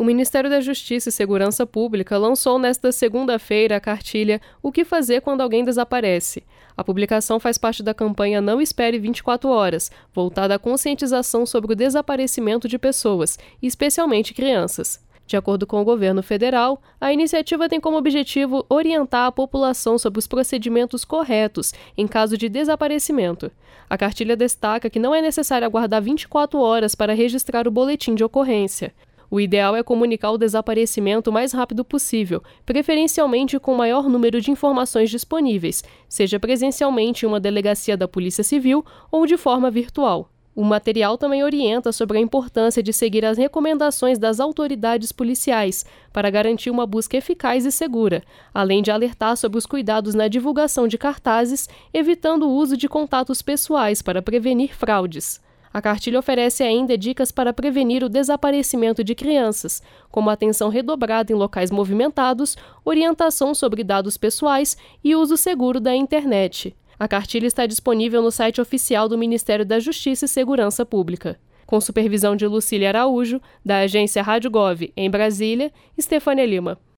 O Ministério da Justiça e Segurança Pública lançou nesta segunda-feira a cartilha O que fazer quando alguém desaparece. A publicação faz parte da campanha Não Espere 24 Horas, voltada à conscientização sobre o desaparecimento de pessoas, especialmente crianças. De acordo com o governo federal, a iniciativa tem como objetivo orientar a população sobre os procedimentos corretos em caso de desaparecimento. A cartilha destaca que não é necessário aguardar 24 horas para registrar o boletim de ocorrência. O ideal é comunicar o desaparecimento o mais rápido possível, preferencialmente com o maior número de informações disponíveis, seja presencialmente em uma delegacia da Polícia Civil ou de forma virtual. O material também orienta sobre a importância de seguir as recomendações das autoridades policiais para garantir uma busca eficaz e segura, além de alertar sobre os cuidados na divulgação de cartazes, evitando o uso de contatos pessoais para prevenir fraudes. A cartilha oferece ainda dicas para prevenir o desaparecimento de crianças, como atenção redobrada em locais movimentados, orientação sobre dados pessoais e uso seguro da internet. A cartilha está disponível no site oficial do Ministério da Justiça e Segurança Pública. Com supervisão de Lucília Araújo, da agência Rádio Gov, em Brasília, Estefânia Lima.